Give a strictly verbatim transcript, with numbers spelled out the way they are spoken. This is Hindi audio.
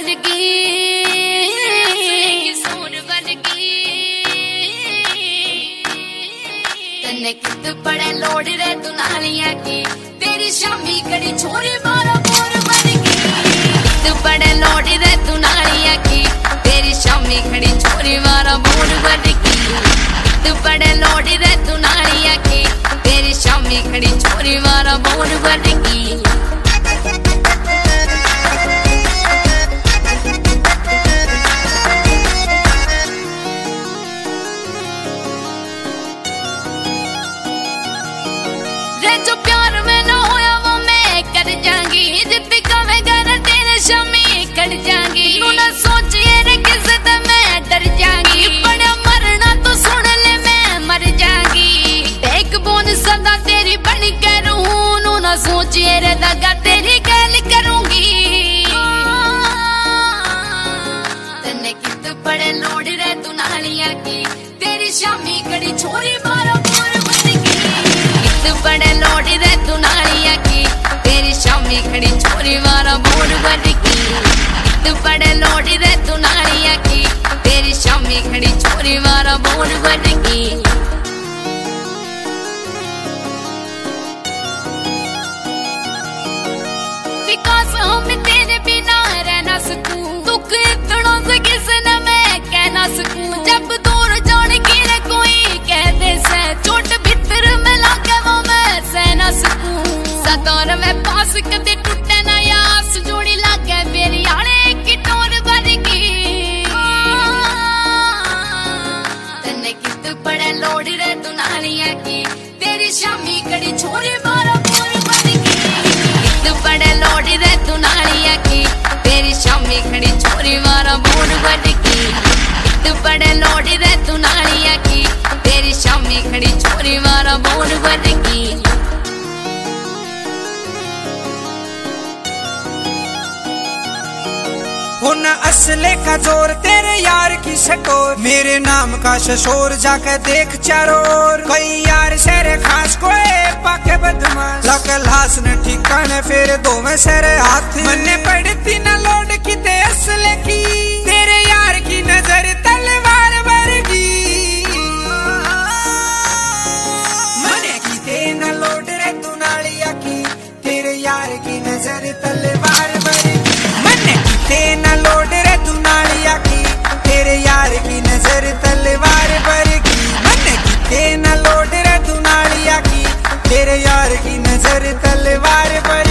वर्गी सूर वर्गी तन्ने कित पड़े लोड़ रे दुनालियां की तेरी शामी कड़ी छोरी मारो मोर वर्गी कित पड़े लोड़ रे दुनालियां की तेरी शामी खड़ी छोरी मारो मोर वर्गी कित पड़े लोड़ रे दुनालियां की तेरी शामी खड़ी छोरी मारो मोर वर्गी जो प्यार में ना होया वो मैं कर जाऊंगी जितनी कमेगा ना तेरे शामी कर जाऊंगी तू ना सोचिए रे किसे तो मैं डर जाऊंगी बड़ा मरना तो सुन ले मैं मर जाऊंगी एक बोन सदा तेरी बन के रहूं नू ना सोचिए रे दगा तेरी गैल करूंगी तन्ने कित पड़े लोड़ रे दुनालियां की तेरी शामी कड़ी छोरी मारो बड़े लोड़ रे दुनालियां की तेरी शामी खड़ी छोरी मारा मोर वर्गी कित बड़े लोड़ रे दुनालियां की तेरी शामी खड़ी छोरी मारा मोर वर्गी विकास हम तेरे बिना रह ना सकूं दुख इतना से किसे न मैं कह ना सकूं जब दूर जाने की रे कोई कह दे से चोट भीतर में लागे वो ना सकूं सतौर में पास कदे टूटे ना यास जोड़ी लागे मेरी आले की टोर वर्गी तन्ने कित पड़े लोड़ रे दुनालियां की तेरी शामी कड़ी छोरी मारो मोर वर्गी कित पड़े लोड़ रे दुनालियां की तेरी शामी खड़ी छोरी मारो मोर वर्गी कित पड़े लोड़ रे दुनालियां की तेरी शामी खड़ी छोरी मारो मोर वर्गी होना असले का जोर तेरे यार की सटोर मेरे नाम का शशोर जाकर देख चारों ओर कई यार शेरे खास कोई पाके बदमाश लकल हास न ठिकाने फिर दो में सेरे हाथ मन्ने पड़ती न लोड की ते असले की तेरे यार की नजर तलवार वर्गी मने की ते न लोड रे दुनालियां की तेरे यार की नजर तलवार वर्गी मने की ते न लोड रे दुनालियां की तेरे यार की नजर तलवार वर्गी मने की ते न लोड रे दुनालियां की तेरे यार की नजर तलवार वर्गी।